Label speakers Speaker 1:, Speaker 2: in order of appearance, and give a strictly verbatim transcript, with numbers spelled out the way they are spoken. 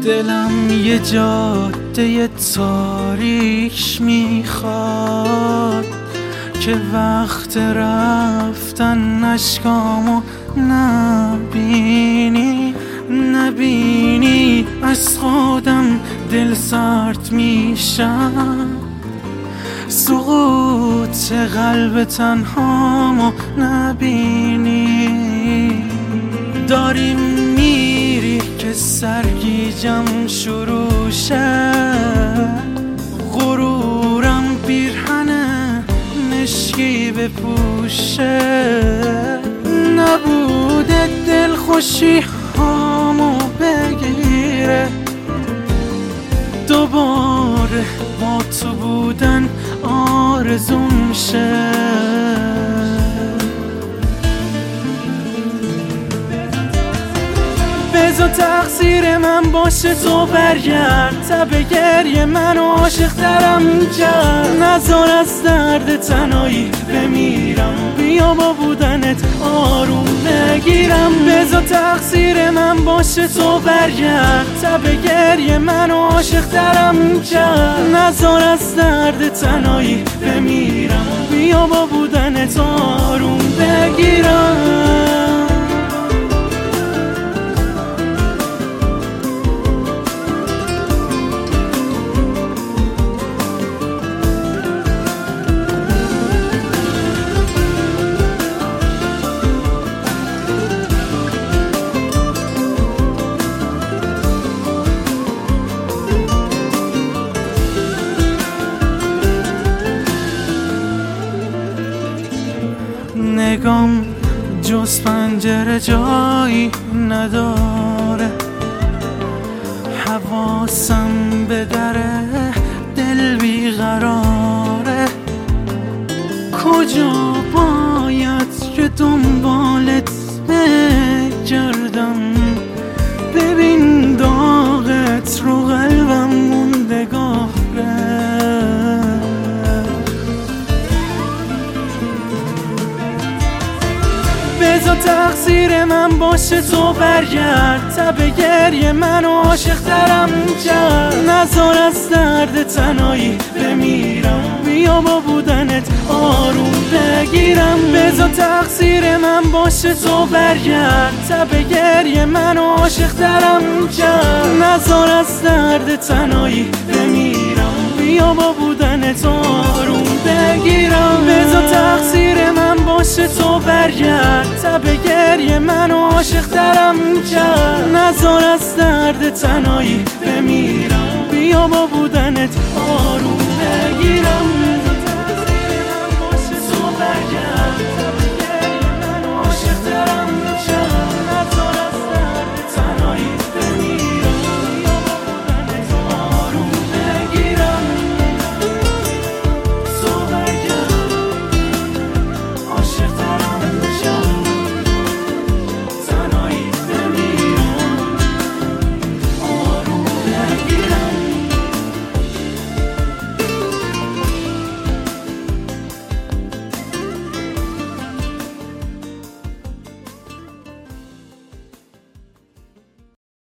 Speaker 1: دلم یه جاده تاریک میخواد که وقت رفتن اشکامو نبینی نبینی از خودم دل سرد میشم سقوط قلب تنهامو نبینی داریم میری که سرگیجم شروع شه غرورم پیرهن مشکی بپوشه نبوده دل خوشی هامو بگیره دوباره با تو بودن آرزوم شه بذار تقصیر من باشه تو برگرد تب گریه منو عاشق ترم کرد نذار از درد تنهایی بمیرم بیا با بودنت آروم بگیرم بذار تقصیر من باشه تو برگرد تب گریه منو عاشق ترم کرد نذار از درد تنهایی بمیرم بیا با بودنت آروم بگیرم نگام جز پنجره جایی نداره حواسم به دره دل بیقراره کجا باید که دنبالت بگردم ببین داغت رو قلبم موندگاره بذار تقصیر من باشه تو برگرد تب گریه منو عاشق ترم کرد نذار از درد تنهایی بمیرم بیا با بودنت آروم بگیرم بذار تقصیر من باشه تو برگرد تب گریه منو عاشق ترم کرد نذار از درد تنهایی بمیرم بیا با بودنت آروم بگیرم بذار تقصیر من باشه تو برگرد تب گریه منو عاشق ترم کرد نذار از درد تنهایی بمیرم بیا با بودنت